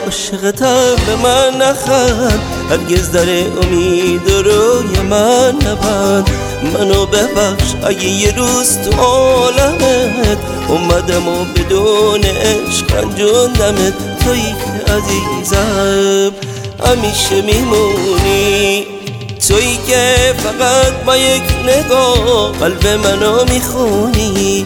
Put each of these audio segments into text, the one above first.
عاشقتم به من نخند، هرگز در امید روی من نبند. منو ببخش اگه یه روز تو عالمت اومدم و بدون عشق رنجوندمت. تویی که عزیزم همیشه میمونی، تویی که فقط با یک نگاه قلب منو میخونی.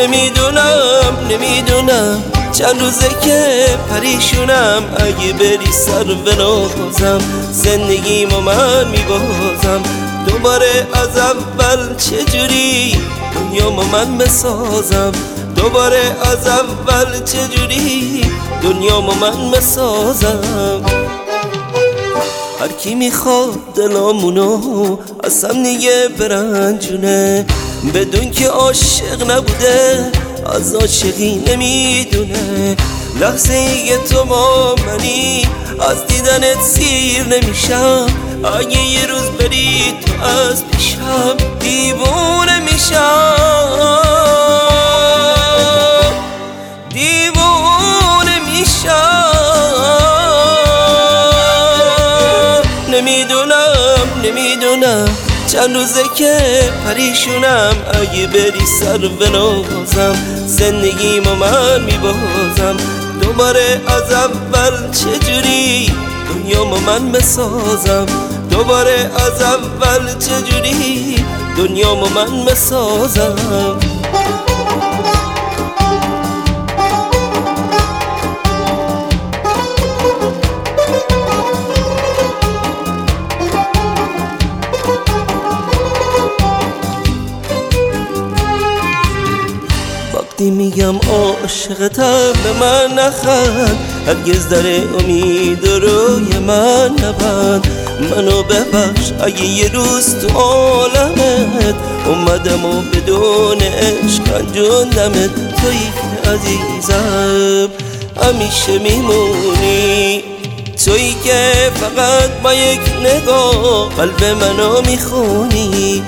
نمیدونم چند روزه که پریشونم، اگه بری سر به نازم زندگیمو من میبازم. دوباره از اول چجوری دنیامو من بسازم، دوباره از اول چجوری دنیامو من بسازم. هر کی میخواد دلامونو از هم دیگه برنجونه، بدون که عاشق نبوده از عاشقی نمیدونه. لحظه ای تو با منی از دیدنت سیر نمیشم، اگه یه روز بری تو از پیشم دیوونه میشم، دیوونه میشم. نمیدونم چند روزه که پریشونم، اگه بری سر به نازم زندگیمو من میبازم. دوباره از اول چجوری دنیامو من بسازم، دوباره از اول چجوری دنیامو من بسازم. وقتی میگم عاشقتم به من نخند، هرگز در امید روی من نبند. منو ببخش اگه یه روز تو عالمت اومدم و بدون عشق رنجوندمت. تویی که عزیزم همیشه میمونی، تویی که فقط با یک نگاه قلب منو میخونی.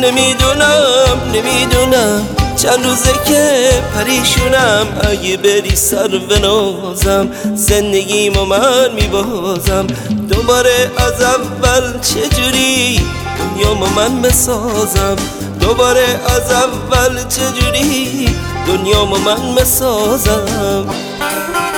نمیدونم چند روزه که پریشونم، اگه بری سر به نازم زندگیمو من میبازم. دوباره از اول چجوری دنیامو من بسازم، دوباره از اول چجوری دنیامو من بسازم.